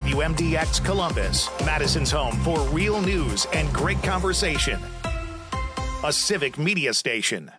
WMDX Columbus, Madison's home for real news and great conversation. A civic media station.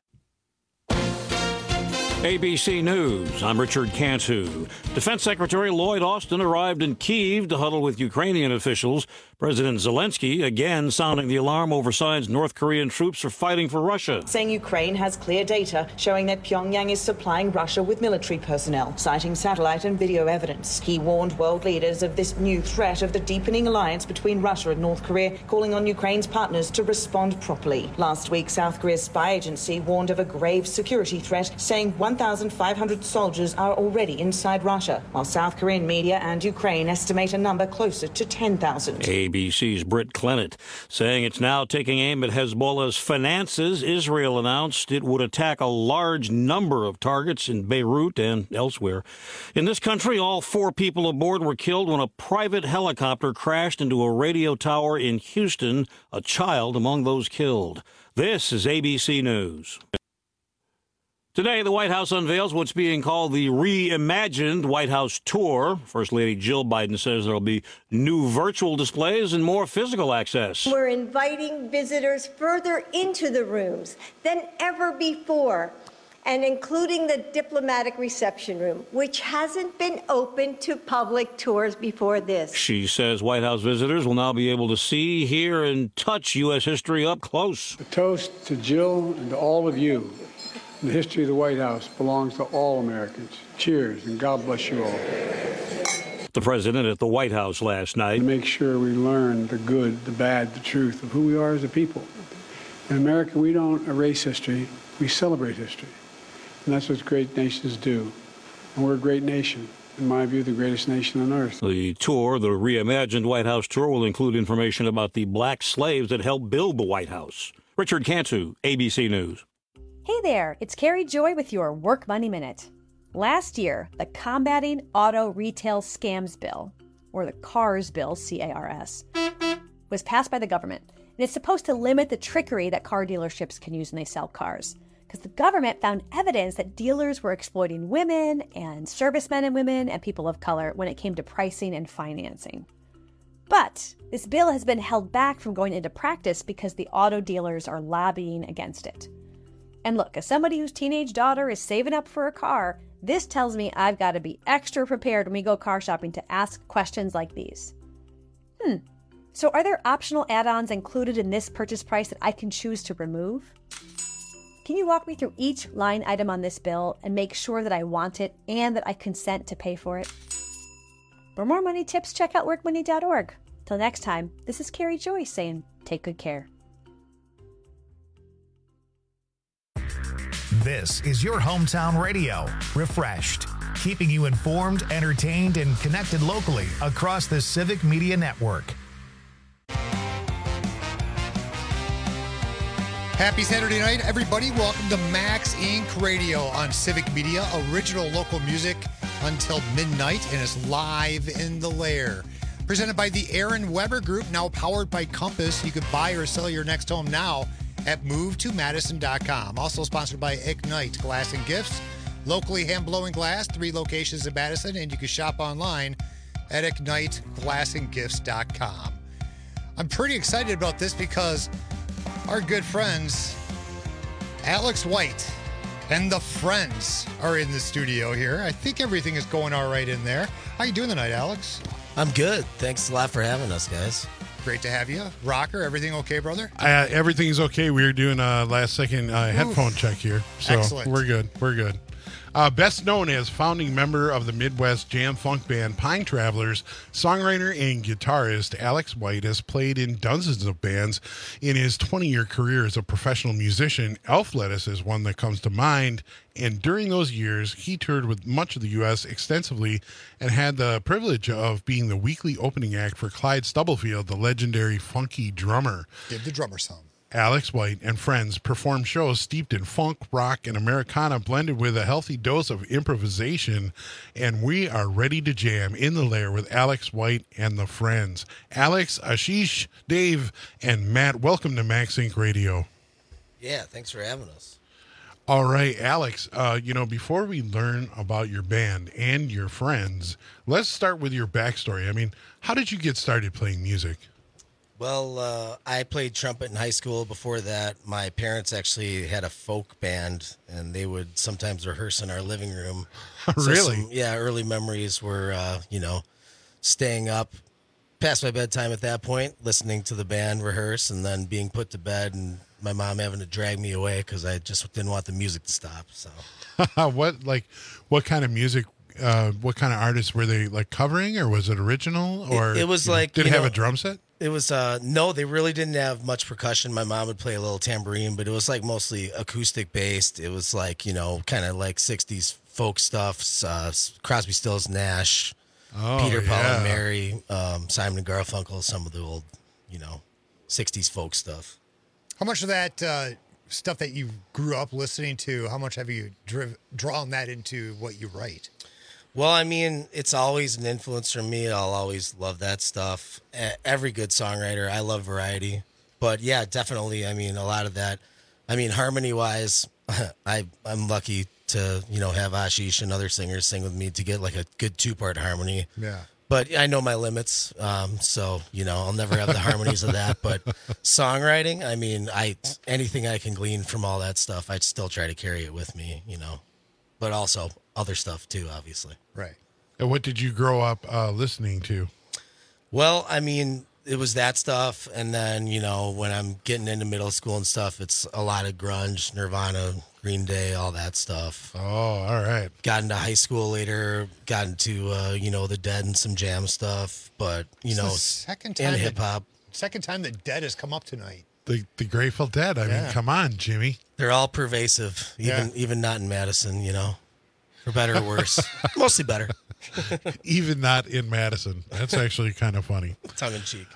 ABC News, I'm Richard Cantu. Defense Secretary Lloyd Austin arrived in Kyiv to huddle with Ukrainian officials. President Zelensky again sounding the alarm over signs North Korean troops are fighting for Russia. Saying Ukraine has clear data showing that Pyongyang is supplying Russia with military personnel, citing satellite and video evidence. He warned world leaders of this new threat of the deepening alliance between Russia and North Korea, calling on Ukraine's partners to respond properly. Last week, South Korea's spy agency warned of a grave security threat, saying 1,500 soldiers are already inside Russia, while South Korean media and Ukraine estimate a number closer to 10,000. ABC's Britt Clennett saying it's now taking aim at Hezbollah's finances. Israel announced it would attack a large number of targets in Beirut and elsewhere. In this country, all 4 people aboard were killed when a private helicopter crashed into a radio tower in Houston, a child among those killed. This is ABC News. Today, the White House unveils what's being called the reimagined White House tour. First Lady Jill Biden says there will be new virtual displays and more physical access. We're inviting visitors further into the rooms than ever before, and including the diplomatic reception room, which hasn't been open to public tours before this. She says White House visitors will now be able to see, hear, and touch U.S. history up close. A toast to Jill and to all of you. The history of the White House belongs to all Americans. Cheers, and God bless you all. The president at the White House last night. To make sure we learn the good, the bad, the truth of who we are as a people. In America, we don't erase history, we celebrate history. And that's what great nations do. And we're a great nation. In my view, the greatest nation on earth. The tour, the reimagined White House tour, will include information about the black slaves that helped build the White House. Richard Cantu, ABC News. Hey there, it's Carrie Joy with your Work Money Minute. Last year, the Combating Auto Retail Scams Bill, or the CARS Bill, C-A-R-S, was passed by the government. And it's supposed to limit the trickery that car dealerships can use when they sell cars. Because the government found evidence that dealers were exploiting women and servicemen and women and people of color when it came to pricing and financing. But this bill has been held back from going into practice because the auto dealers are lobbying against it. And look, as somebody whose teenage daughter is saving up for a car, this tells me I've got to be extra prepared when we go car shopping to ask questions like these. So are there optional add-ons included in this purchase price that I can choose to remove? Can you walk me through each line item on this bill and make sure that I want it and that I consent to pay for it? For more money tips, check out workmoney.org. Till next time, this is Carrie Joy saying, take good care. This is your hometown radio, Refreshed, keeping you informed, entertained, and connected locally across the Civic Media Network. Happy Saturday night, everybody. Welcome to Max Inc. Radio on Civic Media, original local music until midnight, and it's live in the lair. Presented by the Aaron Weber Group, now powered by Compass. You can buy or sell your next home now at movetomadison.com. Also sponsored by Ignite Glass and Gifts, locally hand-blowing glass, 3 locations in Madison, and you can shop online at igniteglassandgifts.com. I'm pretty excited about this because our good friends Alex White and the Friends are in the studio here. I think everything is going all right in there. How you doing tonight, Alex? I'm good. Thanks a lot for having us, guys. Great to have you. Rocker, everything okay, brother? Everything's okay. We were doing a last-second headphone check here. So excellent. We're good. We're good. Best known as founding member of the Midwest jam funk band Pine Travelers, songwriter and guitarist Alex White has played in dozens of bands in his 20-year career as a professional musician. Elf Lettuce is one that comes to mind, and during those years, he toured with much of the U.S. extensively and had the privilege of being the weekly opening act for Clyde Stubblefield, the legendary funky drummer. Give the drummer some. Alex White and friends perform shows steeped in funk, rock, and Americana blended with a healthy dose of improvisation, and we are ready to jam in the lair with Alex White and the Friends. Alex, Ashish, Dave, and Matt, welcome to Max Inc. Radio. Yeah, thanks for having us. All right, Alex, before we learn about your band and your friends, let's start with your backstory. I mean, how did you get started playing music? Well, I played trumpet in high school. Before that, my parents actually had a folk band, and they would sometimes rehearse in our living room. Really? Early memories were, staying up past my bedtime at that point, listening to the band rehearse, and then being put to bed, and my mom having to drag me away because I just didn't want the music to stop. So, what kind of music? What kind of artists were they like covering, or was it original? Or it was like, did it have a drum set? It was no, they really didn't have much percussion. My mom would play a little tambourine, but it was like mostly acoustic based. It was like, kind of like 60s folk stuff, Crosby, Stills, Nash, Peter, Paul and Mary, Simon and Garfunkel, some of the old, 60s folk stuff. How much of that stuff that you grew up listening to, how much have you drawn that into what you write? Well, I mean, it's always an influence for me. I'll always love that stuff. Every good songwriter, I love variety. But yeah, definitely, I mean, a lot of that. I mean, harmony-wise, I'm lucky to, have Ashish and other singers sing with me to get like a good 2-part harmony. Yeah. But I know my limits, so, I'll never have the harmonies of that. But songwriting, I mean, anything I can glean from all that stuff, I'd still try to carry it with me, But also other stuff too, obviously. Right. And what did you grow up listening to? Well, I mean, it was that stuff. And then, when I'm getting into middle school and stuff, it's a lot of grunge, Nirvana, Green Day, all that stuff. Oh, all right. Got into high school later, got into, the Dead and some jam stuff. But, second time and hip hop. Second time the Dead has come up tonight. The Grateful Dead. I mean, come on, Jimmy. They're all pervasive, even not in Madison, for better or worse. Mostly better. Even not in Madison. That's actually kind of funny. Tongue in cheek.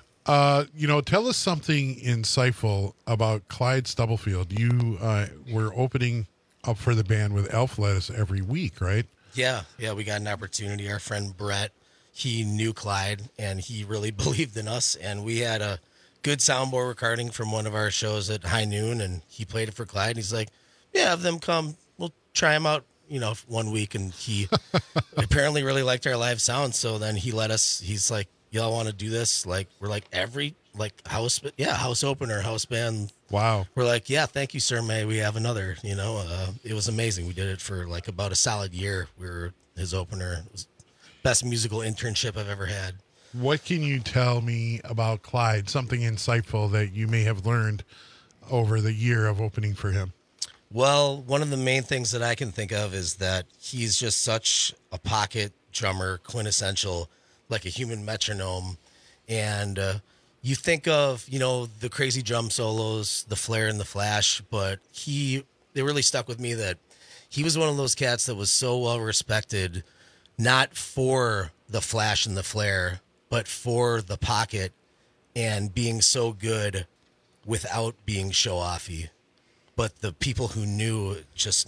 Tell us something insightful about Clyde Stubblefield. You were opening up for the band with Elf Lettuce every week, right? Yeah, we got an opportunity. Our friend Brett, he knew Clyde, and he really believed in us, and we had a good soundboard recording from one of our shows at High Noon, and he played it for Clyde, and he's like, yeah, have them come. We'll try them out, 1 week, and he apparently really liked our live sound, so then he let us, he's like, y'all want to do this? Like, we're like, every, house opener, house band. Wow. We're like, yeah, thank you, sir, may we have another, it was amazing. We did it for, about a solid year. We were his opener. It was best musical internship I've ever had. What can you tell me about Clyde, something insightful that you may have learned over the year of opening for him? Well, one of the main things that I can think of is that he's just such a pocket drummer, quintessential, like a human metronome. And you think of, the crazy drum solos, the flare and the flash, but they really stuck with me that he was one of those cats that was so well respected, not for the flash and the flare, but for the pocket and being so good without being show-offy. But the people who knew,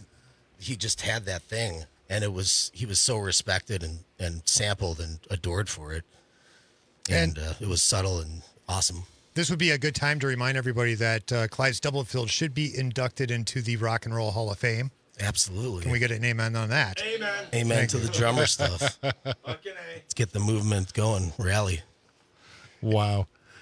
he just had that thing, and he was so respected and sampled and adored for it. And it was subtle and awesome. This would be a good time to remind everybody that Clyde Stubblefield should be inducted into the Rock and Roll Hall of Fame. Absolutely. Can we get an amen on that? Amen to the drummer stuff. Let's get the movement going. Rally. Wow.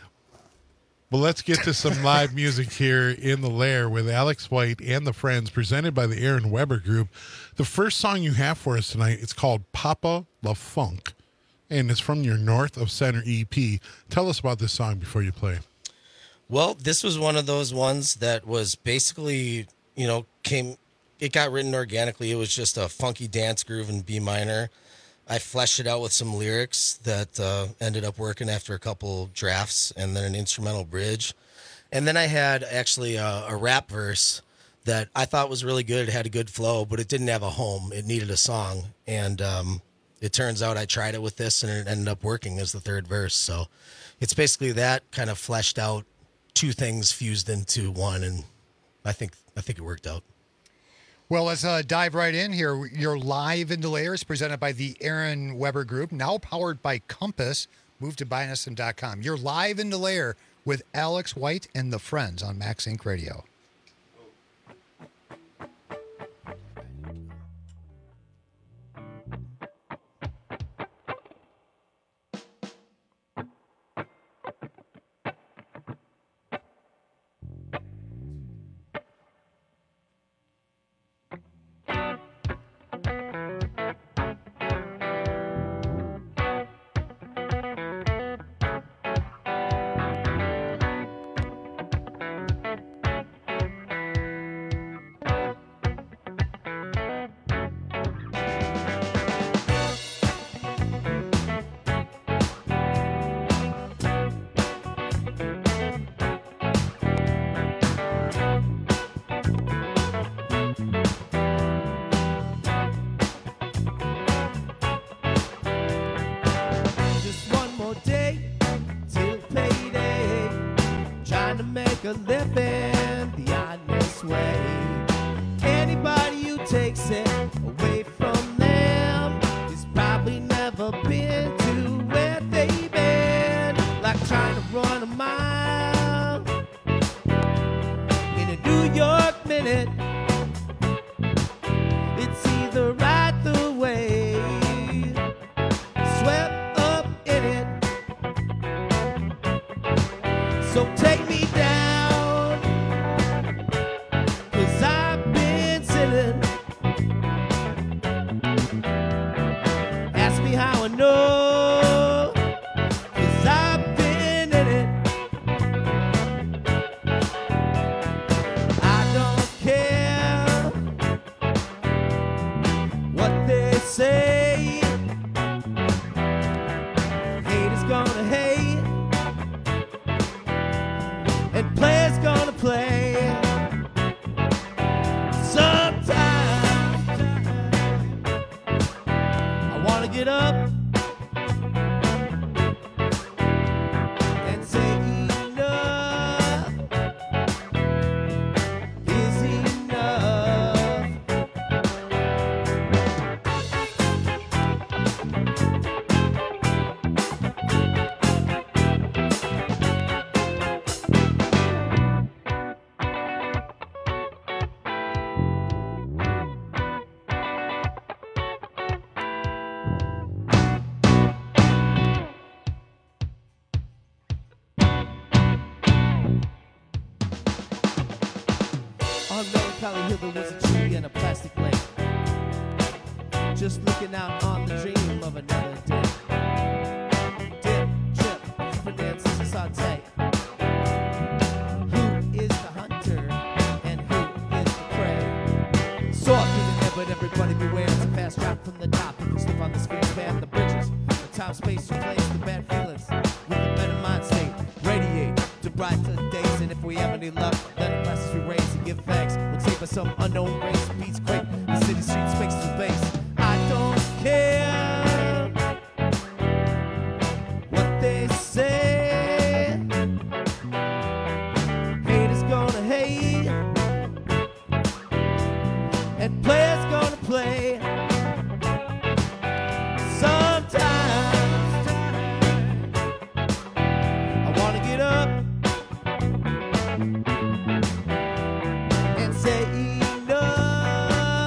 Well, let's get to some live music here in the Lair with Alex White and the Friends, presented by the Aaron Weber Group. The first song you have for us tonight, it's called Papa La Funk, and it's from your North of Center EP. Tell us about this song before you play. Well, this was one of those ones that was basically, it got written organically. It was just a funky dance groove in B minor. I fleshed it out with some lyrics that ended up working after a couple drafts, and then an instrumental bridge. And then I had actually a rap verse that I thought was really good. It had a good flow, but it didn't have a home. It needed a song. And it turns out I tried it with this, and it ended up working as the third verse. So it's basically that kind of fleshed out, two things fused into one, and I think it worked out. Well, let's dive right in here. You're live in the Lair is presented by the Aaron Weber Group, now powered by Compass. Move to buynosum.com. You're live in the Lair with Alex White and the Friends on Max Inc. Radio. day till payday, trying to make a living the honest way. Anybody who takes it away from them has probably never been to where they've been. Like trying to run a mile in a New York minute. It's either right the way, swept up in it. So take me down, 'cause I've been sinning. Ask me how I know, 'cause I've been in it. I don't care what they say. Hate is gonna hate, and play's gonna play. Sometimes I wanna get up and say enough is enough. On Melancholy Hill there was a tree and a plastic lake, just looking out on the dream of another day. Dip, chip, Fernandez and saute. Who is the hunter and who is the prey? Saw through the air, but everybody beware. It's a fast drop from the top. If you slip on the screen, span the bridges. The time, space, replace the bad feelings with a better mind state. Radiate to brighter days, and if we have any luck, let the glasses we raise and give thanks. We'll save us some unknown race. Beats quick, the city streets makes to base. I don't care what they say. Hate is gonna hate, and players gonna play. Sometimes I wanna get up and say enough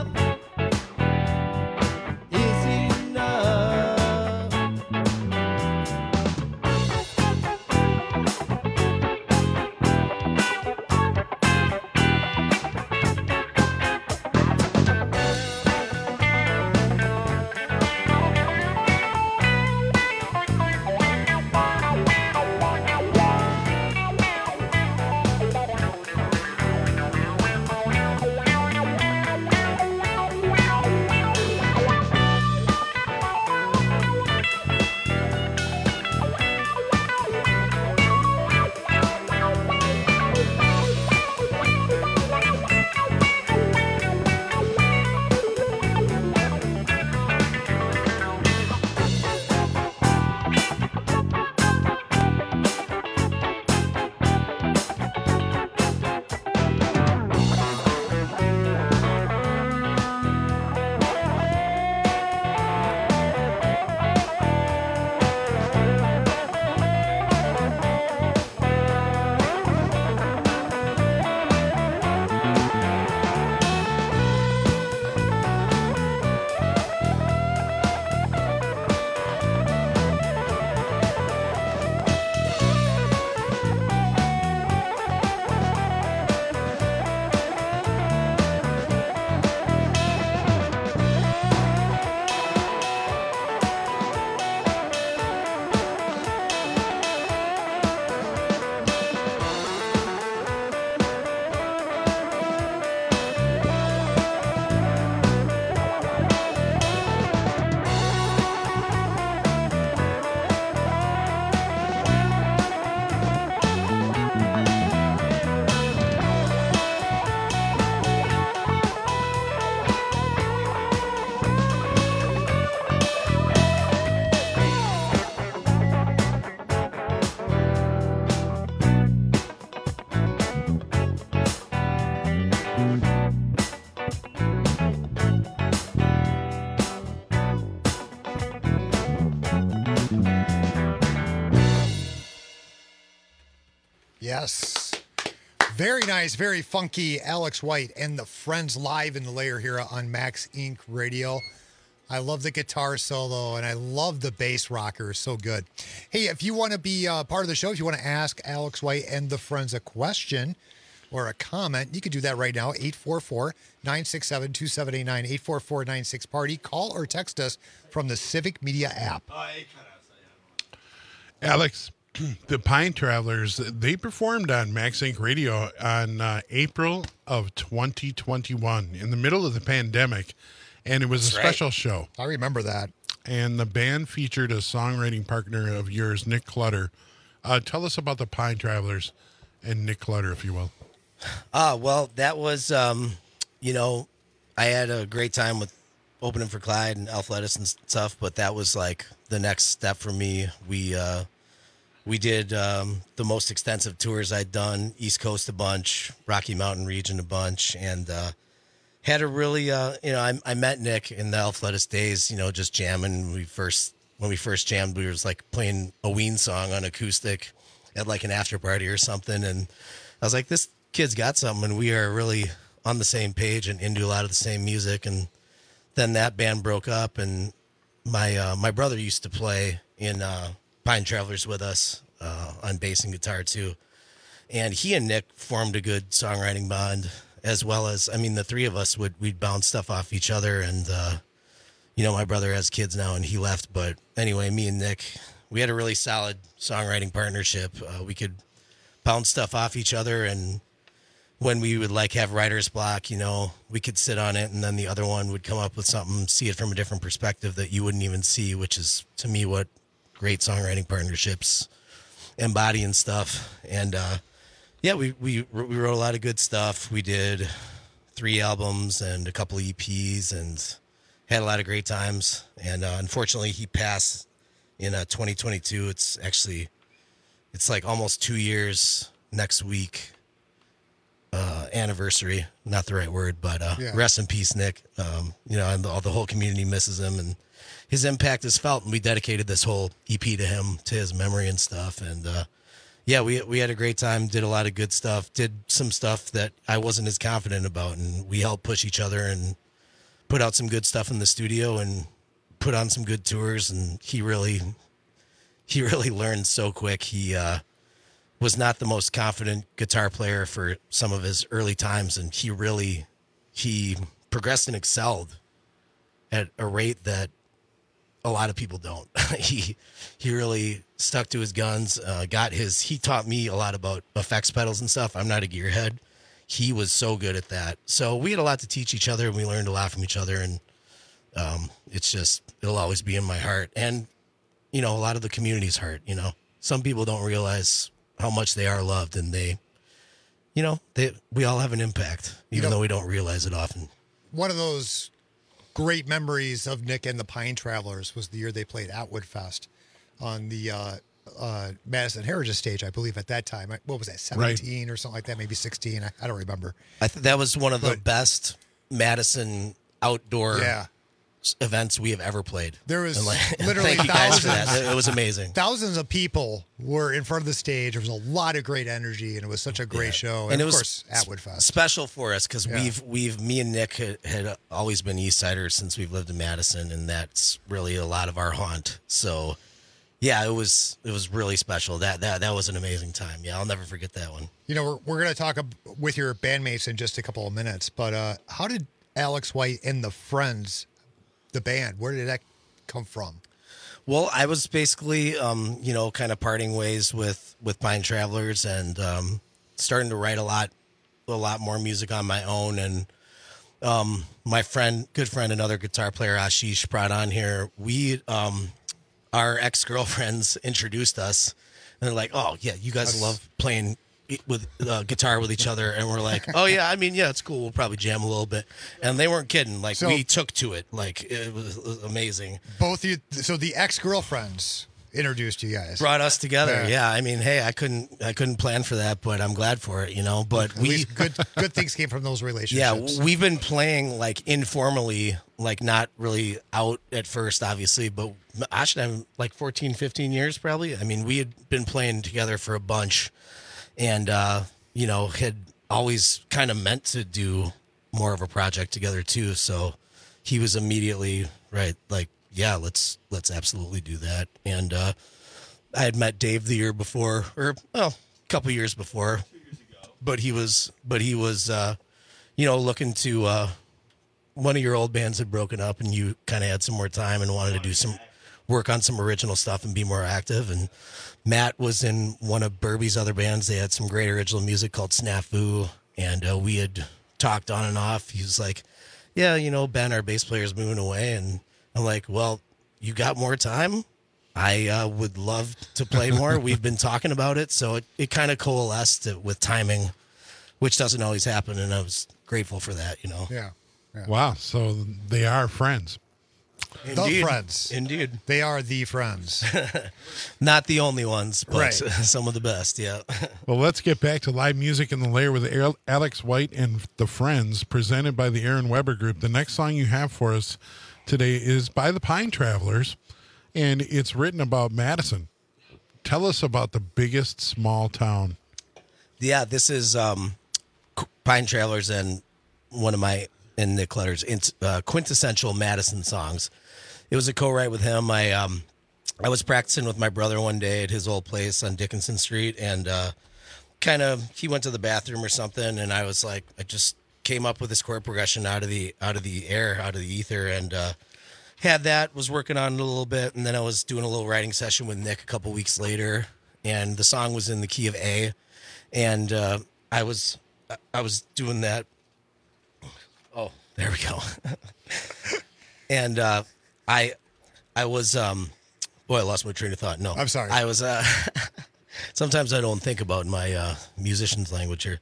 Yes. Very nice, very funky Alex White and the Friends live in the layer here on Max Inc. Radio. I love the guitar solo, and I love the bass rocker. So good. Hey, if you want to be part of the show, if you want to ask Alex White and the Friends a question or a comment, you can do that right now, 844-967-2789, 844-96-PARTY. Call or text us from the Civic Media app. Alex, the Pine Travelers, they performed on Max Inc. Radio on April of 2021 in the middle of the pandemic, and it was a special show. I remember that. And the band featured a songwriting partner of yours, Nick Clutter. Tell us about the Pine Travelers and Nick Clutter, if you will. Well, that was, I had a great time with opening for Clyde and Alpha Lettuce and stuff, but that was like the next step for me. We did the most extensive tours I'd done, East Coast a bunch, Rocky Mountain region a bunch, and had a really, I met Nick in the Alpha Lettuce days, just jamming. When we first jammed, we was like playing a Ween song on acoustic at like an after party or something, and I was like, this kid's got something, and we are really on the same page and into a lot of the same music. And then that band broke up, and my brother used to play in Pine Travelers with us on bass and guitar too, and he and Nick formed a good songwriting bond, as well as, the three of us we'd bounce stuff off each other. And my brother has kids now and he left, but anyway, me and Nick, we had a really solid songwriting partnership. We could bounce stuff off each other, and when we would like have writer's block, we could sit on it, and then the other one would come up with something, see it from a different perspective that you wouldn't even see, which is to me what great songwriting partnerships embody and stuff. And we wrote a lot of good stuff. We did 3 albums and a couple of EPs and had a lot of great times. And unfortunately, he passed in 2022. It's like almost 2 years next week. Anniversary, not the right word, but rest in peace, Nick. And the whole community misses him, and his impact is felt. And we dedicated this whole EP to him, to his memory and stuff. And we had a great time. Did a lot of good stuff. Did some stuff that I wasn't as confident about, and we helped push each other and put out some good stuff in the studio and put on some good tours. And he really learned so quick. He was not the most confident guitar player for some of his early times, and he progressed and excelled at a rate that a lot of people don't. He really stuck to his guns, he taught me a lot about effects pedals and stuff. I'm not a gearhead. He was so good at that. So we had a lot to teach each other, and we learned a lot from each other, and it'll always be in my heart. And, a lot of the community's heart, some people don't realize how much they are loved, and we all have an impact, even though we don't realize it often. One of those great memories of Nick and the Pine Travelers was the year they played Atwood Fest on the Madison Heritage stage, I believe, at that time. What was that, 17 or something like that, maybe 16? I don't remember. That was one of the best Madison outdoor events we have ever played. There was literally thank you guys for that. It was amazing. Thousands of people were in front of the stage. There was a lot of great energy, and it was such a great show. And of course, Atwood Fest. Special for us because me and Nick had always been East Siders since we've lived in Madison, and that's really a lot of our haunt. So, it was really special. That was an amazing time. Yeah, I'll never forget that one. We're going to talk with your bandmates in just a couple of minutes, but how did Alex White and the Friends, the band, where did that come from? Well, I was basically, kind of parting ways with Pine Travelers and starting to write a lot more music on my own. And my good friend, another guitar player, Ashish, brought on here. Our ex-girlfriends introduced us, and they're like, "Oh yeah, you guys love playing with guitar with each other," and we're like, "Oh yeah, it's cool. We'll probably jam a little bit." And they weren't kidding. Like, we took to it. Like, it was amazing. So the ex-girlfriends introduced you guys, brought us together. Yeah, I couldn't plan for that, but I'm glad for it. But at least good things came from those relationships. Yeah, we've been playing like informally, like not really out at first, obviously, but Ash and I, like 14, 15 years probably. We had been playing together for a bunch. and had always kind of meant to do more of a project together too. So he was immediately right, like, yeah, let's absolutely do that. And I had met Dave the year before, or a couple years before, 2 years ago. But he was looking to. One of your old bands had broken up, and you kind of had some more time and wanted to do some work on some original stuff and be more active. And Matt was in one of Burby's other bands. They had some great original music called Snafu, and we had talked on and off. He was like, yeah, Ben, our bass player, is moving away. And I'm like, well, you got more time? I would love to play more. We've been talking about it. So it kind of coalesced with timing, which doesn't always happen. And I was grateful for that, Yeah. Wow. So they are friends. Indeed. The friends. Indeed. They are the friends. Not the only ones, but right. Some of the best, yeah. Well, let's get back to live music in the Lair with Alex White and the Friends, presented by the Aaron Weber Group. The next song you have for us today is by the Pine Travelers, and it's written about Madison. Tell us about the biggest small town. Yeah, this is Pine Travelers and one of my, and Nick Clutter's quintessential Madison songs. It was a co-write with him. I was practicing with my brother one day at his old place on Dickinson Street, and he went to the bathroom or something, and I was like, I just came up with this chord progression out of the ether, and was working on it a little bit, and then I was doing a little writing session with Nick a couple weeks later, and the song was in the key of A, and I was doing that. Oh, there we go. And I was boy, I lost my train of thought. No, I'm sorry. I was sometimes I don't think about my musician's language here.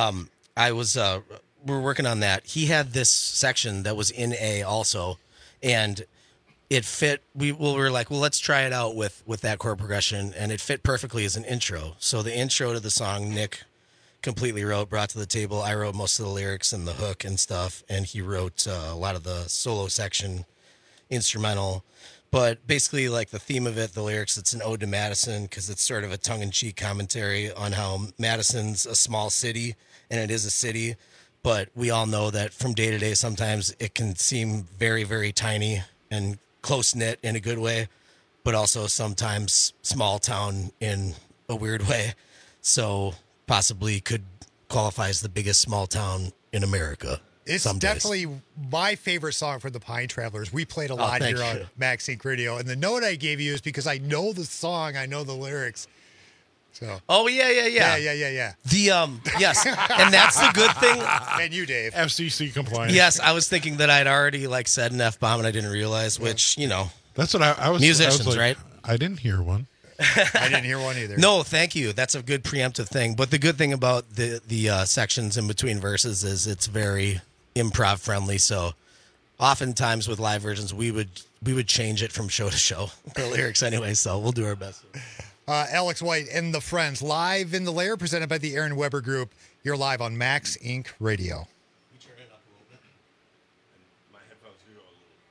We're working on that. He had this section that was in A also, and it fit. We were like, well, let's try it out with that chord progression, and it fit perfectly as an intro. So the intro to the song, Nick completely brought to the table. I wrote most of the lyrics and the hook and stuff, and he wrote a lot of the solo section, instrumental. But basically, like the theme of it, the lyrics, it's an ode to Madison, because it's sort of a tongue-in-cheek commentary on how Madison's a small city, and it is a city, but we all know that from day to day, sometimes it can seem very, very tiny and close-knit in a good way, but also sometimes small town in a weird way. So possibly could qualify as the biggest small town in America. It's definitely my favorite song from the Pine Travelers. We played a lot here on Max Inc. Radio. And the note I gave you is because I know the song, I know the lyrics. So. Oh, yeah. The, yes. And that's the good thing. And you, Dave. FCC compliant. Yes, I was thinking that I'd already said an F-bomb and I didn't realize, which, That's what I was. Musicians, I was like, right? I didn't hear one. I didn't hear one either. No, thank you. That's a good preemptive thing. But the good thing about the sections in between verses is it's very improv friendly. So oftentimes with live versions, we would change it from show to show, the lyrics anyway. So we'll do our best. Alex White and the Friends, live in the Lair, presented by the Aaron Weber Group. You're live on Max Inc. Radio. We turn it up a little bit. And my headphones do go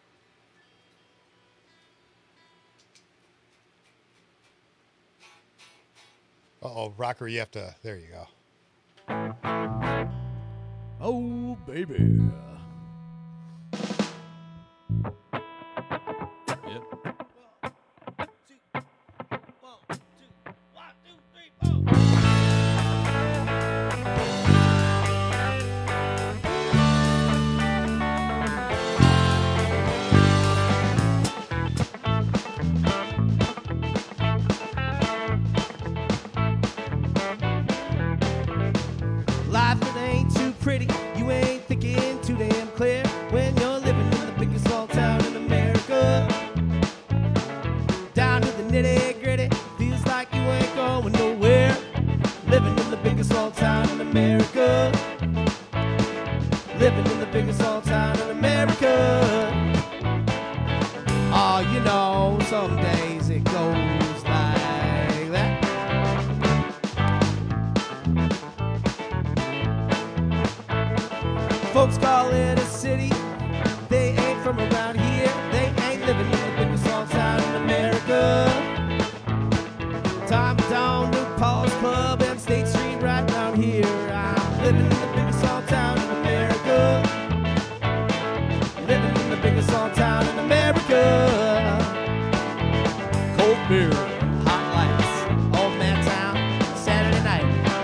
a little. Uh-oh, rocker, you have to... There you go. Oh, baby. Life, it ain't too pretty. You ain't thinking too damn clear when you're living in the biggest small town in America. Down to the nitty gritty, feels like you ain't going nowhere. Living in the biggest small town in America. Living in the biggest small town in America. Oh, you know, some days it goes like that. Folks call it a city. They ain't from around here. They ain't living in the biggest small town in America. Time to time. on New Paul's Club and State Street right around here. I'm living in the biggest small town in America. Living in the biggest small town in America. Cold beer, hot lights, old man town, Saturday night.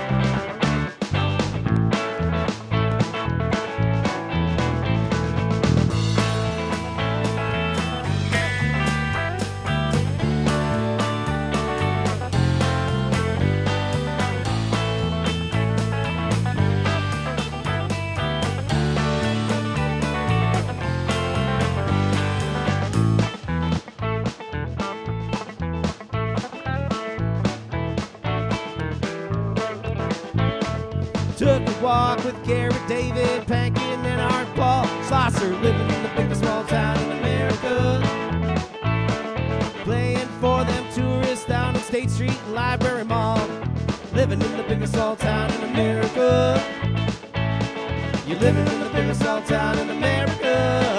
Took a walk with Garrett, David, Pankin, and Art Paul Saucer, living in the biggest small town in America. Playing for them tourists down on State Street and Library Mall. Living in the biggest small town in America. You're living in the biggest small town in America.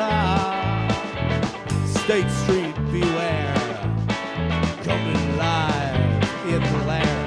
State Street, beware. Coming live in the lair.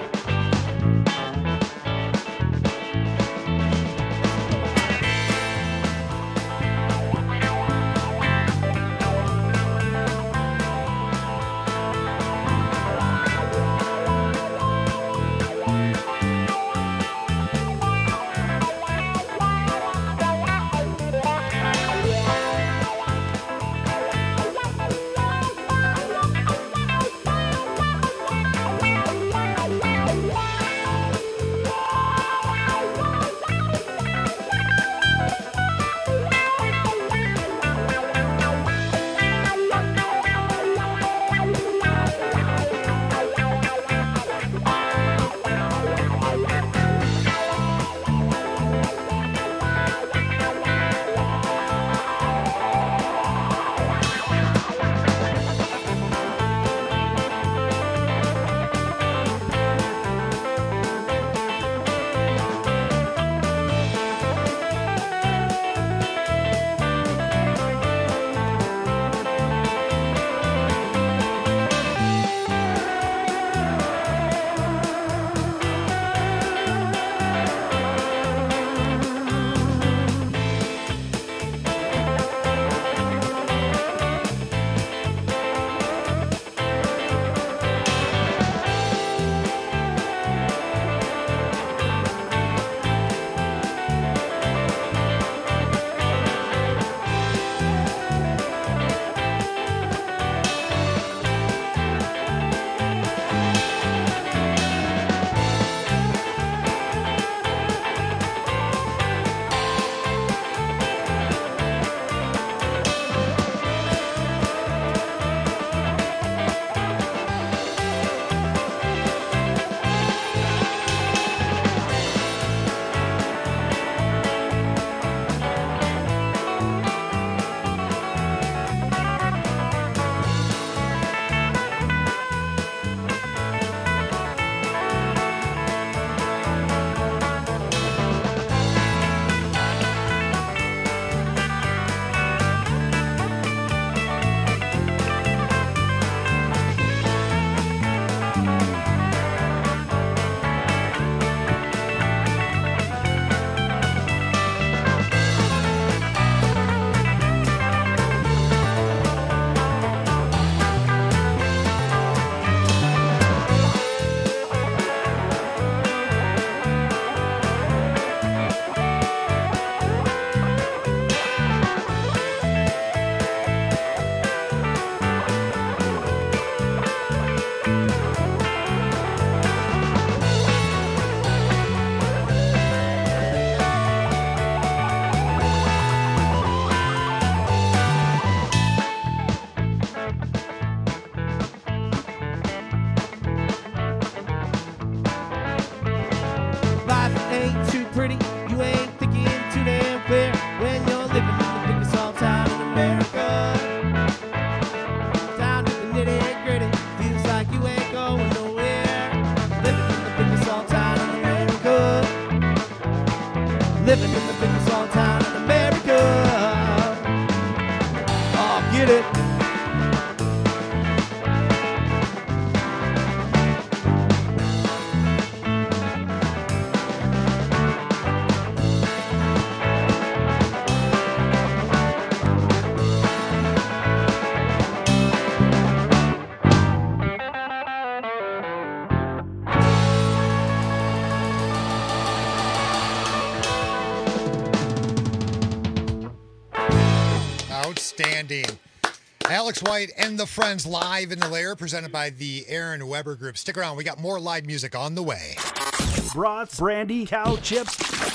Outstanding. Alex White and the Friends live in the Lair, presented by the Aaron Weber Group. Stick around. We got more live music on the way. Brats, brandy, cow chips,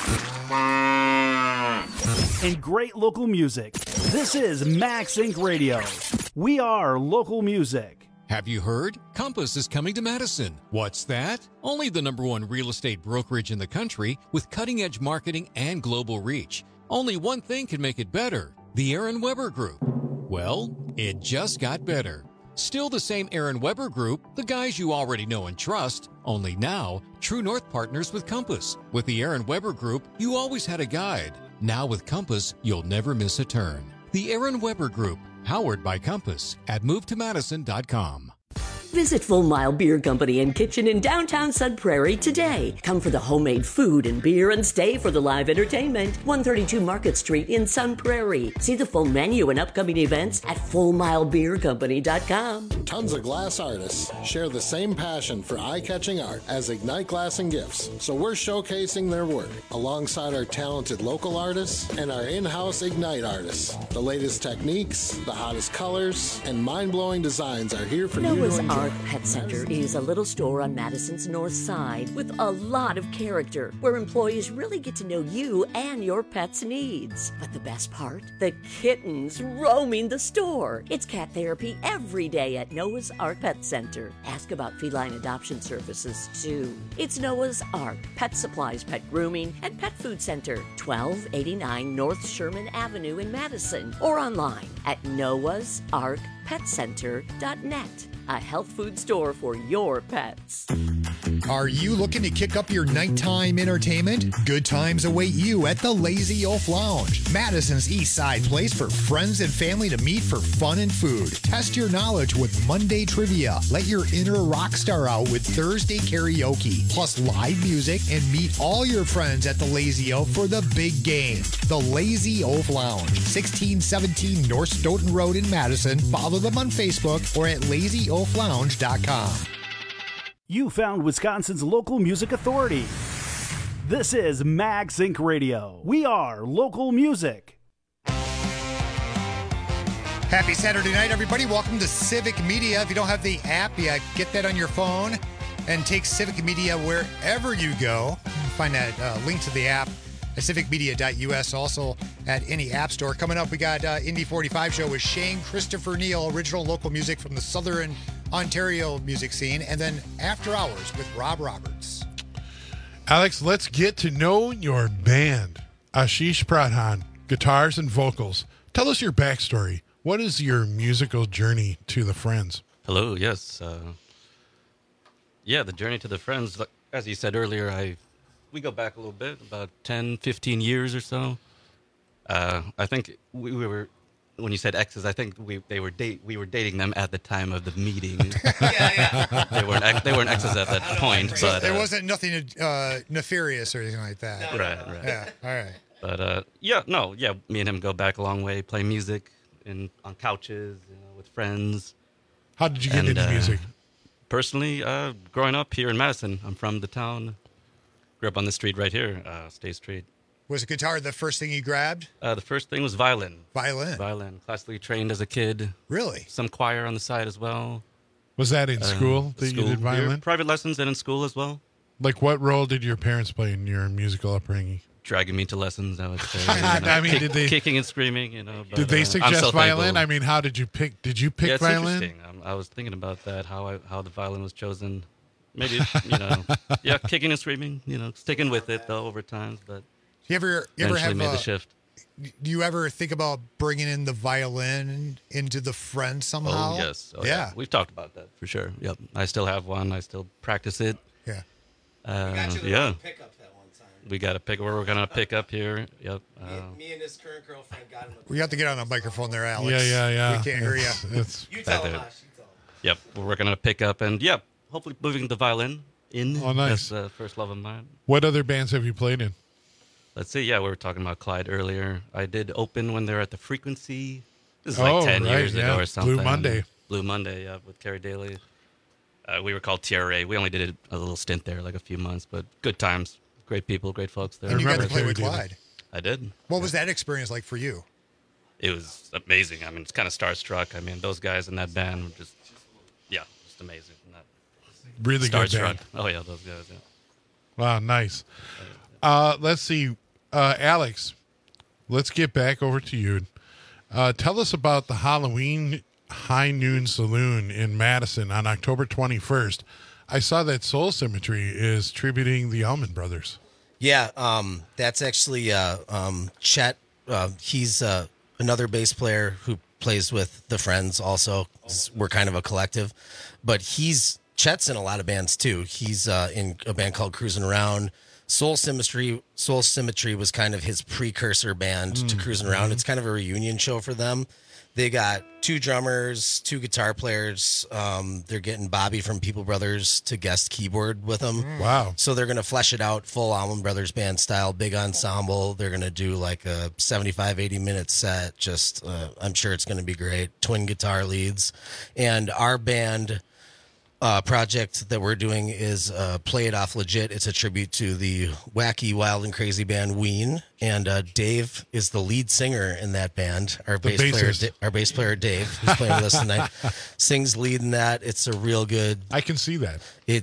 and great local music. This is Max Inc. Radio. We are local music. Have you heard? Compass is coming to Madison. What's that? Only the #1 real estate brokerage in the country with cutting-edge marketing and global reach. Only one thing can make it better. The Aaron Weber Group. Well, it just got better. Still the same Aaron Weber Group, the guys you already know and trust, only now, True North partners with Compass. With the Aaron Weber Group, you always had a guide. Now with Compass, you'll never miss a turn. The Aaron Weber Group, powered by Compass at movetomadison.com. Visit Full Mile Beer Company and Kitchen in downtown Sun Prairie today. Come for the homemade food and beer and stay for the live entertainment. 132 Market Street in Sun Prairie. See the full menu and upcoming events at FullMileBeerCompany.com. Tons of glass artists share the same passion for eye-catching art as Ignite Glass and Gifts, so we're showcasing their work alongside our talented local artists and our in-house Ignite artists. The latest techniques, the hottest colors, and mind-blowing designs are here for you to enjoy. Ark Pet Center is a little store on Madison's north side with a lot of character where employees really get to know you and your pet's needs. But the best part? The kittens roaming the store. It's cat therapy every day at Noah's Ark Pet Center. Ask about feline adoption services too. It's Noah's Ark Pet Supplies, Pet Grooming, and Pet Food Center, 1289 North Sherman Avenue in Madison, or online at noahsarkpetcenter.net. A health food store for your pets. Are you looking to kick up your nighttime entertainment? Good times await you at the Lazy Oaf Lounge, Madison's East Side place for friends and family to meet for fun and food. Test your knowledge with Monday trivia. Let your inner rock star out with Thursday karaoke, plus live music, and meet all your friends at the Lazy Oaf for the big game. The Lazy Oaf Lounge, 1617 North Stoughton Road in Madison. Follow them on Facebook or at lazyoflounge.com. You found Wisconsin's local music authority. This is Max Inc. Radio. We are local music. Happy Saturday night, everybody. Welcome to Civic Media. If you don't have the app yet, get that on your phone and take Civic Media wherever you go. Find that link to the app at civicmedia.us, also at any app store. Coming up, we got Indy 45 show with Shane Christopher Neal, original local music from the Southern Ontario music scene, and then After Hours with Rob Roberts. Alex, let's get to know your band. Ashish Pradhan, guitars and vocals. Tell us your backstory. What is your musical journey to the Friends? Hello, yes. The journey to the Friends, as you said earlier, we go back a little bit, about 10, 15 years or so. I think we were, when you said exes, I think we were dating them at the time of the meeting. Yeah. They weren't exes at that point. So but there wasn't nothing nefarious or anything like that. Right. Yeah, all right. But me and him go back a long way, play music on couches, with friends. How did you get into music? Personally, growing up here in Madison, I'm from the town. Grew up on the street right here, State Street. Was guitar the first thing you grabbed? The first thing was violin. Violin. Classically trained as a kid. Really? Some choir on the side as well. Was that in school that you did violin? Private lessons and in school as well. Like, what role did your parents play in your musical upbringing? Dragging me to lessons, I would say. Did they kicking and screaming? But, did they suggest violin? I mean, how did you pick? Did you pick violin? Interesting. I was thinking about that. How the violin was chosen. Maybe kicking and screaming. Sticking with it though over time. But you ever have made the shift? Do you ever think about bringing in the violin into the Friends somehow? Oh yes. Yeah. We've talked about that for sure. Yep. I still have one. I still practice it. Yeah. Pickup that one time. We got a pick. We're gonna pick up here. Yep. Me and his current girlfriend got him. We have to get on a microphone there, Alex. Yeah. We can't hear you. You tell him. Yep. We're working on a pickup, and hopefully moving the violin in. Oh, nice. That's first love of mine. What other bands have you played in? Let's see. Yeah, we were talking about Clyde earlier. I did open when they were at the Frequency. This is like 10 years ago or something. Blue Monday, with Carrie Daly. We were called TRA. We only did a little stint there, like a few months, but good times. Great people, great folks there. And you got to play with Clyde. I did. What was that experience like for you? it was amazing. I mean, it's kind of starstruck. I mean, those guys in that band were just amazing. Really good band. Oh yeah, those guys. Yeah. Wow, nice. Let's see, Alex. Let's get back over to you. Tell us about the Halloween High Noon Saloon in Madison on October 21st. I saw that Soul Symmetry is tributing the Allman Brothers. Yeah, that's actually Chet. He's another bass player who plays with the Friends also. We're kind of a collective. But Chet's in a lot of bands too. He's in a band called Cruising Around. Soul Symmetry was kind of his precursor band to Cruising Around. It's kind of a reunion show for them. They got 2 drummers, 2 guitar players. They're getting Bobby from People Brothers to guest keyboard with them. Wow. So they're going to flesh it out full Allman Brothers band style, big ensemble. They're going to do like a 75, 80-minute set. Just, I'm sure it's going to be great. Twin guitar leads. And our band project that we're doing is Play It Off Legit. It's a tribute to the wacky, wild, and crazy band Ween. And Dave is the lead singer in that band. Our bass player Dave, who's playing with us tonight, sings lead in that. It's a real good. I can see that. He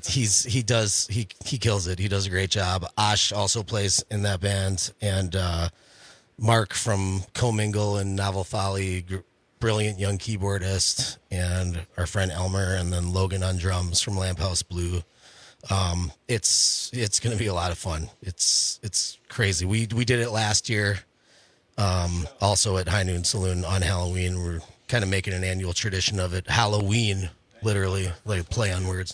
kills it. He does a great job. Ash also plays in that band, and Mark from Commingle and Novel Folly. Brilliant young keyboardist, and our friend Elmer, and then Logan on drums from Lamp House Blue. It's going to be a lot of fun. It's crazy. We did it last year, also at High Noon Saloon on Halloween. We're kind of making an annual tradition of it. Halloween, literally, like play on words.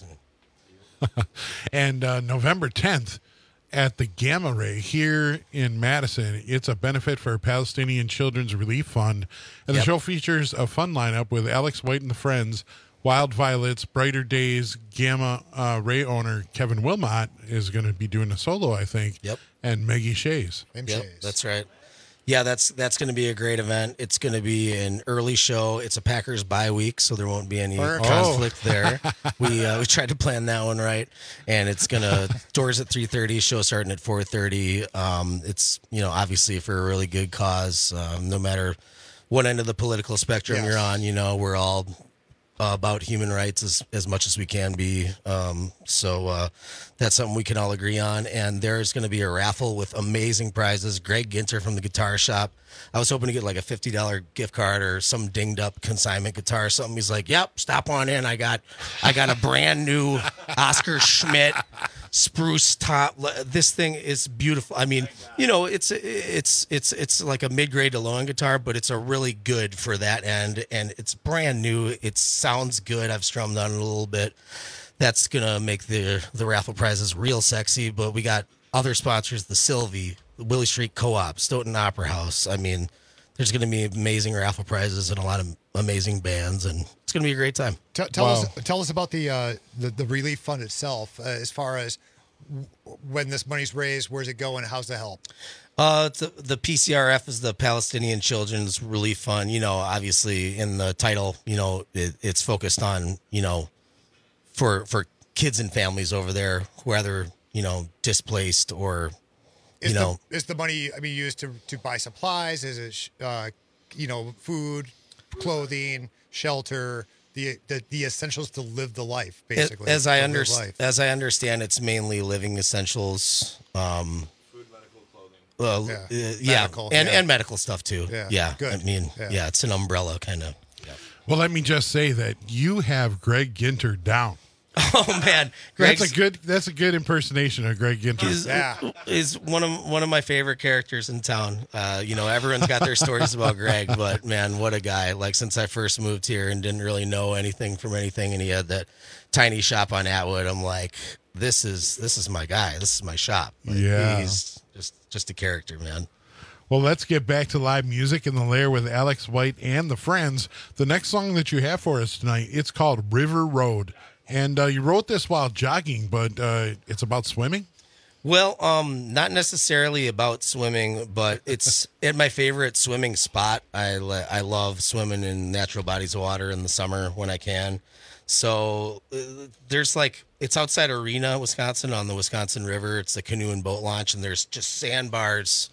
And November 10th at the Gamma Ray here in Madison. It's a benefit for Palestinian Children's Relief Fund. And the show features a fun lineup with Alex White and the Friends, Wild Violets, Brighter Days, Gamma Ray owner Kevin Wilmot is going to be doing a solo, I think. Yep. And Maggie Shays. That's right. Yeah, that's going to be a great event. It's going to be an early show. It's a Packers bye week, so there won't be any conflict there. We tried to plan that one right, and it's doors at 3:30, show starting at 4:30. It's obviously for a really good cause. No matter what end of the political spectrum you're on, we're all about human rights as much as we can be. So that's something we can all agree on. And there's going to be a raffle with amazing prizes. Greg Ginter from the Guitar Shop. I was hoping to get like a $50 gift card or some dinged up consignment guitar or something. He's like, "Yep, stop on in. I got a brand new Oscar Schmidt spruce top. This thing is beautiful. I mean, it's like a mid-grade to low-end guitar, but it's a really good for that end, and it's brand new. It sounds good. I've strummed on it a little bit. That's gonna make the raffle prizes real sexy. But we got other sponsors: the Sylvie, the Willie Street Co-op, Stoughton Opera House. I mean, there's gonna be amazing raffle prizes and a lot of amazing bands, and it's gonna be a great time. Tell us about the relief fund itself, as far as when this money's raised, where's it going, how's the help? The PCRF is the Palestinian Children's Relief Fund. Obviously in the title, it's focused on, for kids and families over there, whether, displaced or, is the money, used to buy supplies? Is it, food, clothing, shelter, the essentials to live the life, basically? As I understand, it's mainly living essentials. Food, medical, clothing. And medical stuff too. Yeah. Good. It's an umbrella kind of. Yeah. Well, let me just say that you have Greg Ginter down. Oh man, that's a good impersonation of Greg Ginter. Is one of my favorite characters in town. Everyone's got their stories about Greg, but man, what a guy! Like, since I first moved here and didn't really know anything from anything, and he had that tiny shop on Atwood, I'm like, this is my guy. This is my shop. Like, he's just a character, man. Well, let's get back to live music in the Lair with Alex White and the Friends. The next song that you have for us tonight, it's called River Road. And you wrote this while jogging, but it's about swimming? Well, not necessarily about swimming, but it's at my favorite swimming spot. I love swimming in natural bodies of water in the summer when I can. So there's it's outside Arena, Wisconsin, on the Wisconsin River. It's a canoe and boat launch, and there's just sandbars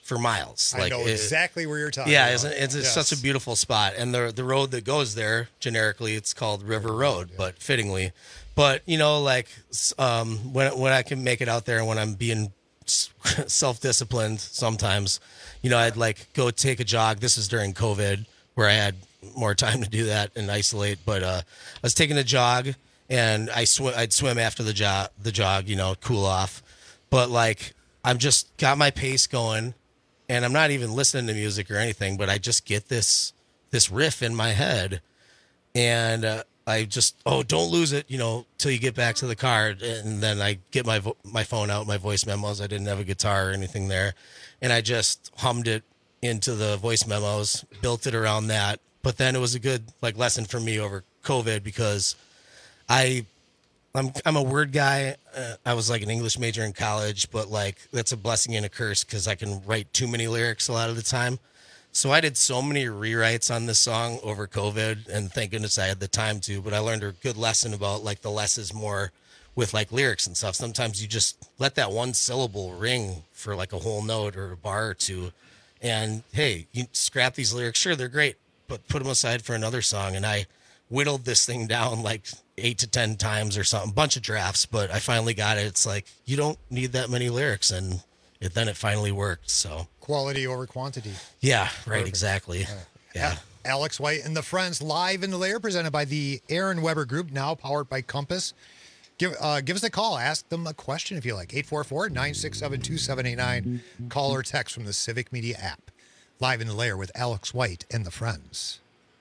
for miles. I know exactly where you're talking about. It's Yes. such a beautiful spot. And the road that goes there, generically, it's called River Road, but fittingly. But, you know, like when I can make it out there and when I'm being self-disciplined sometimes, you know, I'd like go take a jog. This is during COVID where I had more time to do that and isolate. But I was taking a jog and I'd swim after the jog, you know, cool off. But like I'm just got my pace going and I'm not even listening to music or anything, but I just get this riff in my head and I just, don't lose it, you know, till you get back to the car. And then I get my phone out, my voice memos. I didn't have a guitar or anything there. And I just hummed it into the voice memos, built it around that. But then it was a good like lesson for me over COVID because I'm a word guy. I was like an English major in college, but like that's a blessing and a curse because I can write too many lyrics a lot of the time. So I did so many rewrites on this song over COVID, and thank goodness I had the time to. But I learned a good lesson about like the less is more with like lyrics and stuff. Sometimes you just let that one syllable ring for like a whole note or a bar or two, and hey, you scrap these lyrics. Sure, they're great, but put them aside for another song. And I whittled this thing down like 8 to 10 times or something, bunch of drafts, but I finally got it. It's like you don't need that many lyrics, and then it finally worked. So quality over quantity. Yeah, right. Perfect. Exactly. Yeah. Alex White and the Friends live in the Lair, presented by the Aaron Weber Group, now powered by Compass. Give us a call. Ask them a question if you like. 844-967-2789. Call or text from the Civic Media app. Live in the Lair with Alex White and the Friends.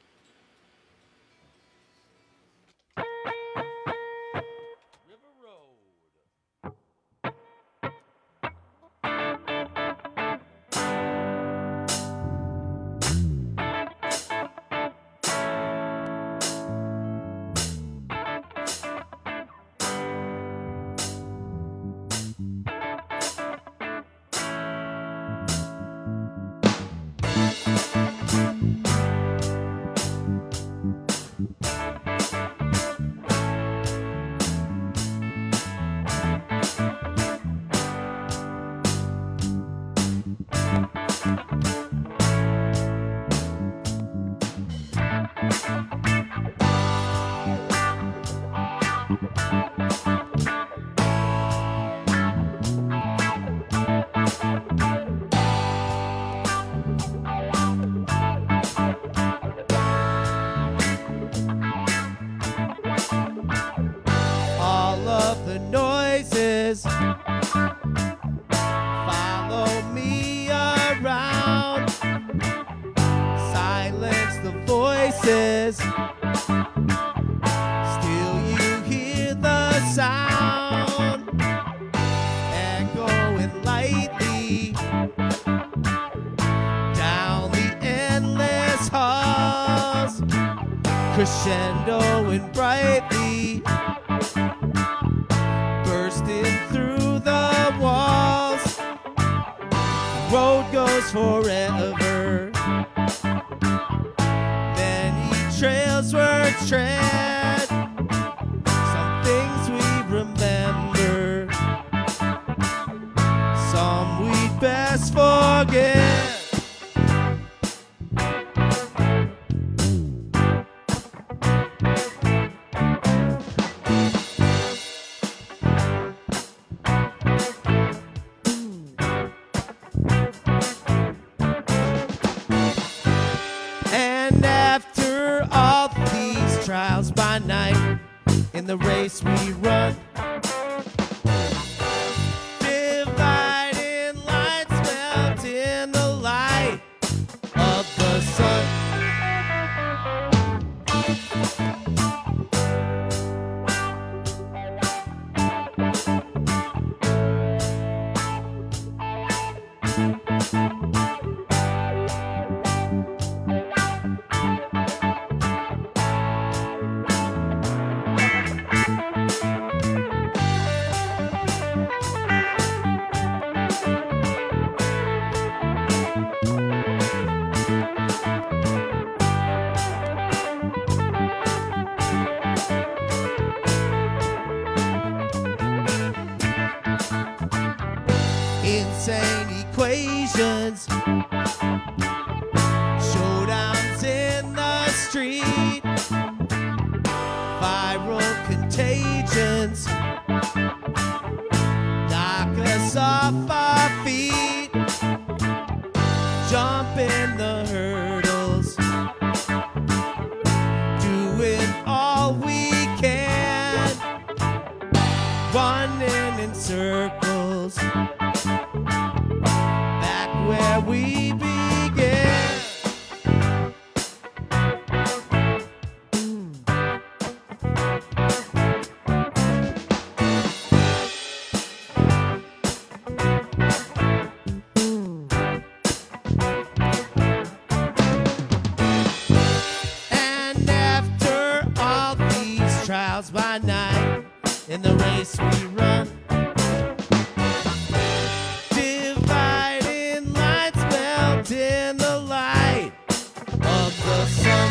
All of the noises follow me around. Silence the voices. Still you hear the sound echoing lightly down the endless halls, crescendoing brightly, bursting through the walls. The road goes forever. Many trails were tread. Some things we remember. Some we'd best forget. And after all these trials by night, in the race we run, dividing lines melt in the light of the sun. Insane equations. Showdowns in the street, viral contagions knock us off our feet, jumping the hurdles, doing all we can, running in circles back where we began. And after all these trials by night, in the race we run, dividing lines melt in the light of the sun.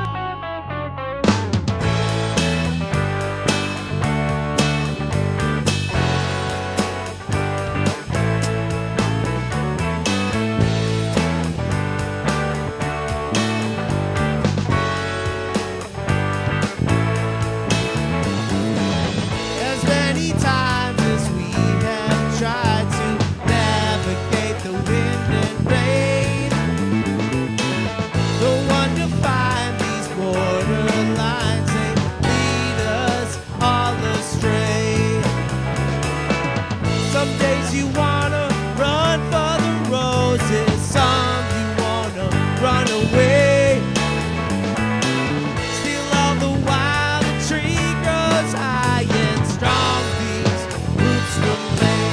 As many times as we have tried to navigate the wind and rain, the one to find these borderlines, they lead us all astray. Some days you wanna run for the roses, some you wanna run away. Still all the while the tree grows high and strong, these roots remain.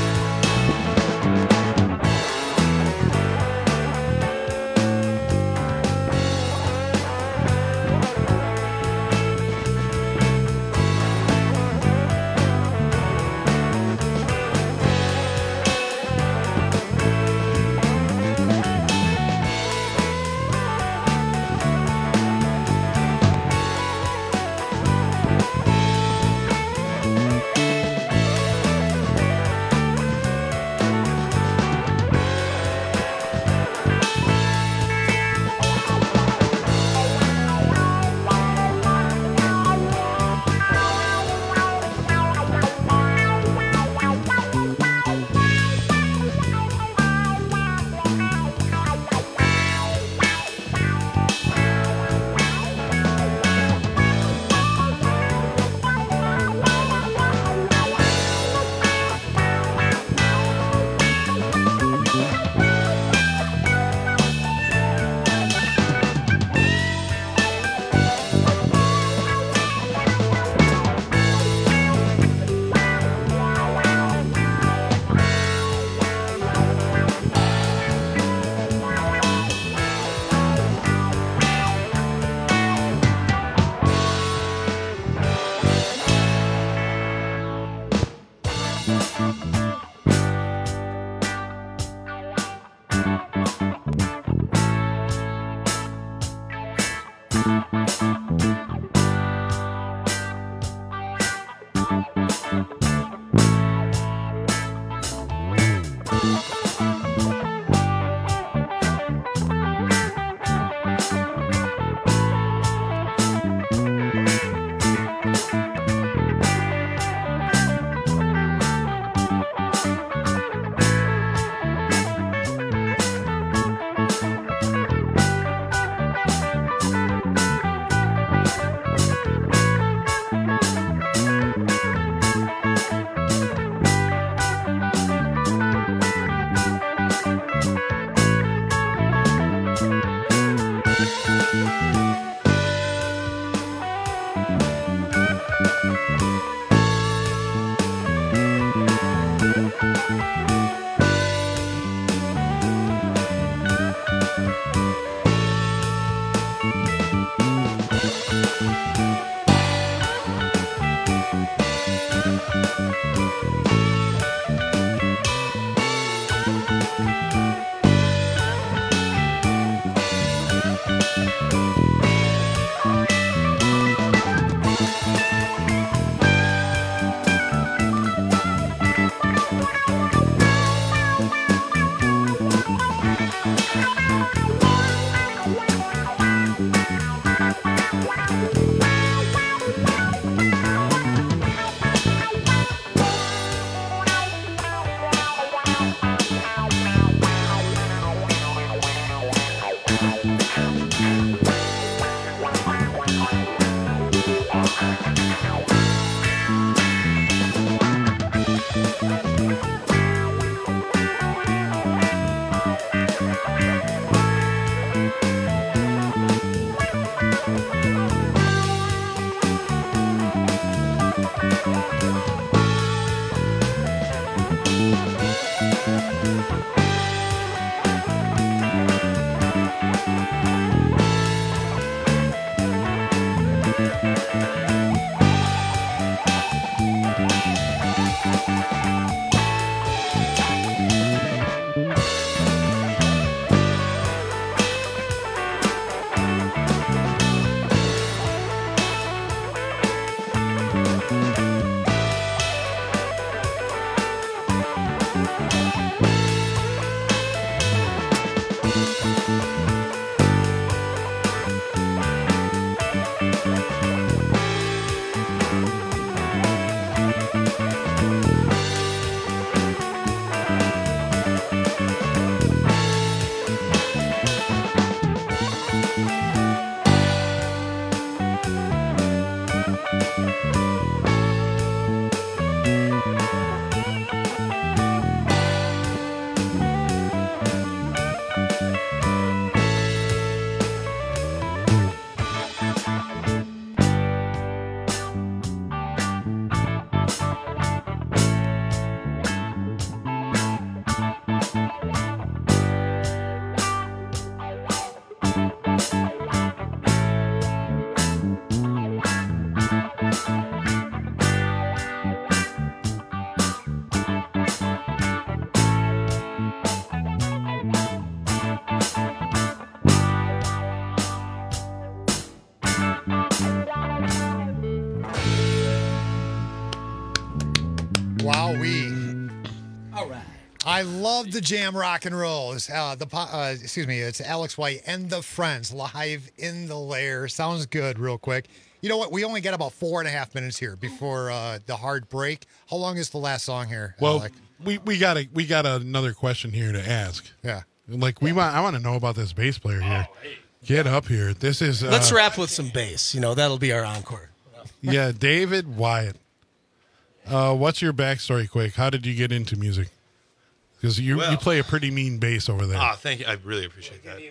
I love the jam rock and roll. It's, it's Alex White and the Friends live in the Lair. Sounds good real quick. You know what? We only got about 4.5 minutes here before the hard break. How long is the last song here, Well, Alec? we got another question here to ask. Yeah. I want to know about this bass player here. Get up here. This is Let's wrap with some bass. That'll be our encore. Yeah, David Wyatt. What's your backstory, quick? How did you get into music? Because you play a pretty mean bass over there. Thank you. I really appreciate that.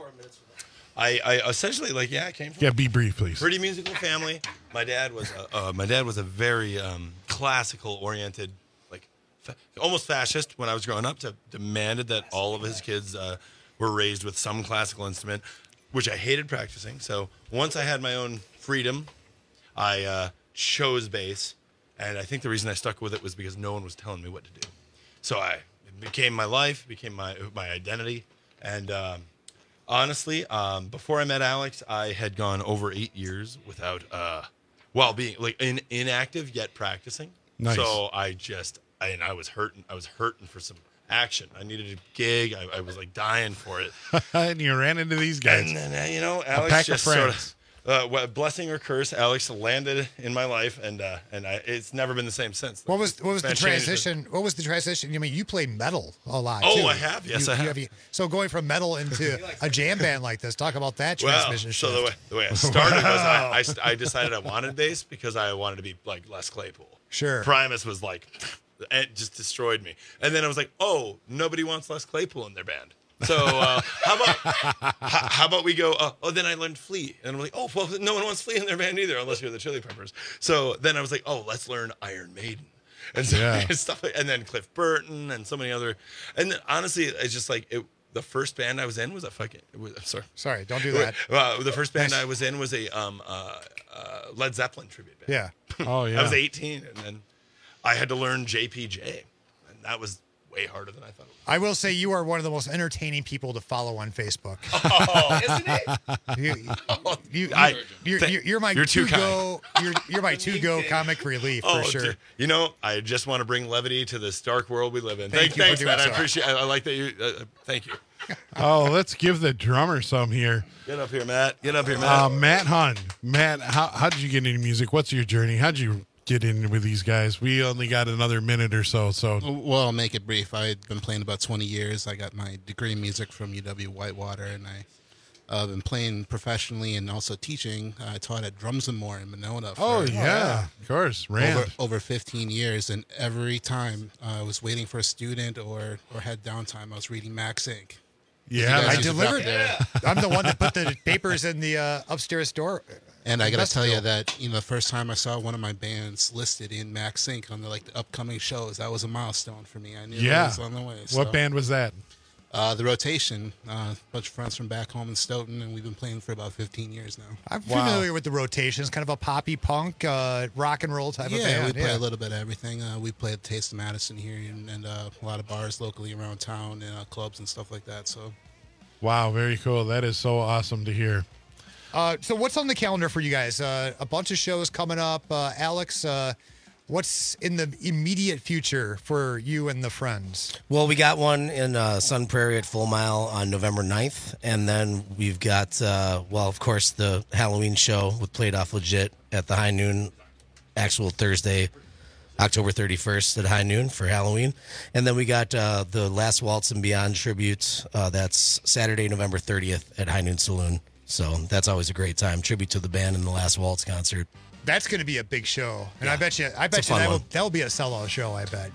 I essentially I came from be brief, please. Pretty musical family. My dad was a very classical oriented, almost fascist when I was growing up. Demanded that all of his kids were raised with some classical instrument, which I hated practicing. So once I had my own freedom, I chose bass, and I think the reason I stuck with it was because no one was telling me what to do. So it became my life, became my identity, and honestly, before I met Alex, I had gone over 8 years without, being inactive yet practicing. Nice. So I was hurting. I was hurting for some action. I needed a gig. I was dying for it. And you ran into these guys. And then, Alex just sort of, blessing or curse, Alex landed in my life, and it's never been the same since. What was the transition? What was the transition? I mean, you play metal a lot. Oh, too. I have. Yes, I have. So going from metal into a jam band like this, talk about that transmission. So the way I started was I decided I wanted bass because I wanted to be like Les Claypool. Sure. Primus was it just destroyed me. And then I was like, oh, nobody wants Les Claypool in their band. So how about we go? Then I learned Flea, and I'm like, oh, well, no one wants Flea in their band either, unless you're the Chili Peppers. So then I was like, oh, let's learn Iron Maiden, and so, stuff and then Cliff Burton and so many other. And then, honestly, it's just the first band I was in was Sorry, don't do that. The first band I was in was a Led Zeppelin tribute band. Yeah. Oh yeah. I was 18, and then I had to learn JPJ, and that was way harder than I thought it was. I will say you are one of the most entertaining people to follow on Facebook. Oh, isn't it? You're my You're too to-go. You're my to-go comic relief for sure. I just want to bring levity to this dark world we live in. Thanks, Matt. so. I appreciate. I like that you. Thank you. Oh, let's give the drummer some here. Get up here, Matt. Matt Hun. Matt, how did you get into music? What's your journey? How'd you get in with these guys? We only got another minute or so. Well, I'll make it brief. I've been playing about 20 years. I got my degree in music from UW Whitewater, and I've been playing professionally and also teaching. I taught at Drums and More in Monona. Of course. Over 15 years, and every time I was waiting for a student or had downtime, I was reading Max Inc. Yeah, I delivered. I'm the one that put the papers in the upstairs door. And I got to tell you that, the first time I saw one of my bands listed in Max Inc. on the upcoming shows, that was a milestone for me. I knew it was on the way. What band was that? The Rotation. A bunch of friends from back home in Stoughton, and we've been playing for about 15 years now. I'm familiar with the Rotations, kind of a poppy punk, rock and roll type of band. Yeah, we play a little bit of everything. We play at Taste of Madison here, and a lot of bars locally around town, and clubs and stuff like that. So, wow, very cool. That is so awesome to hear. So what's on the calendar for you guys? A bunch of shows coming up. Alex, what's in the immediate future for you and the Friends? Well, we got one in Sun Prairie at Full Mile on November 9th. And then we've got, of course, the Halloween show with Played Off Legit at the High Noon, actual Thursday, October 31st at High Noon for Halloween. And then we got the Last Waltz and Beyond tribute. That's Saturday, November 30th at High Noon Saloon. So that's always a great time. Tribute to the band in the Last Waltz concert. That's going to be a big show, and I bet you that'll be a sellout show. I bet.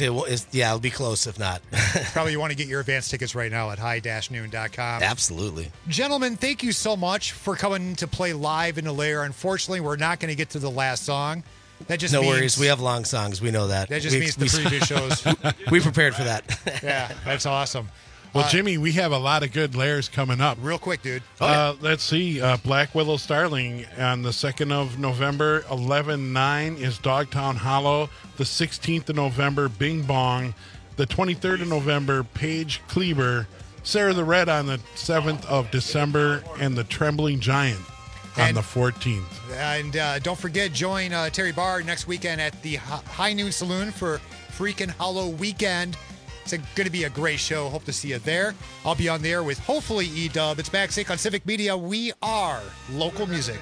It'll be close if not. Probably you want to get your advance tickets right now at high-noon.com. Absolutely, gentlemen. Thank you so much for coming to play live in the Lair. Unfortunately, we're not going to get to the last song. That just no means, worries. We have long songs. We know that. That just means the previous shows. We prepared for that. Yeah, that's awesome. Well, Jimmy, we have a lot of good Lairs coming up. Real quick, dude. Let's see. Black Willow Starling on the 2nd of November, 11/9 is Dogtown Hollow. The 16th of November, Bing Bong. The 23rd of November, Paige Kleber. Sarah the Red on the 7th of December, and the Trembling Giant on the 14th. And don't forget, join Terry Barr next weekend at the High Noon Saloon for Freakin' Hollow Weekend. It's going to be a great show. Hope to see you there. I'll be on there with hopefully E-Dub. It's Max Inc. on Civic Media. We are local music.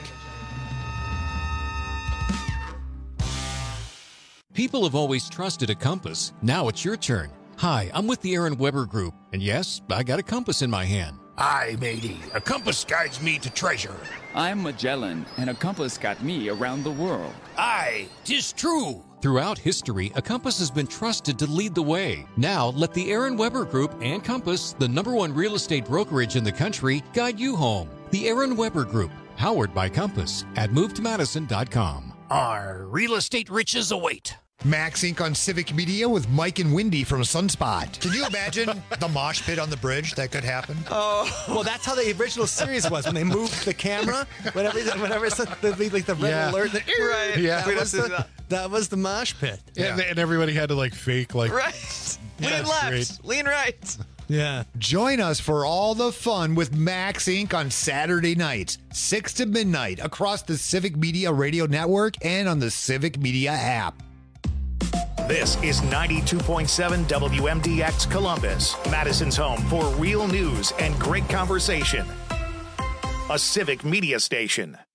People have always trusted a compass. Now it's your turn. Hi, I'm with the Aaron Weber Group, and yes, I got a compass in my hand. Aye, matey. A compass guides me to treasure. I'm Magellan, and a compass got me around the world. Aye, 'tis true. Throughout history, a compass has been trusted to lead the way. Now, let the Aaron Weber Group and Compass, the #1 real estate brokerage in the country, guide you home. The Aaron Weber Group, powered by Compass, at MoveToMadison.com. Our real estate riches await. Max Inc. on Civic Media with Mike and Wendy from Sunspot. Can you imagine the mosh pit on the bridge that could happen? Oh, well, that's how the original series was when they moved the camera. Whenever it's the red alert, right? Yeah, that was the mosh pit. Yeah. And everybody had to fake right. Lean left, lean right. Yeah. Join us for all the fun with Max Inc. on Saturday nights, 6 to midnight, across the Civic Media Radio Network and on the Civic Media app. This is 92.7 WMDX Columbus, Madison's home for real news and great conversation. A Civic Media station.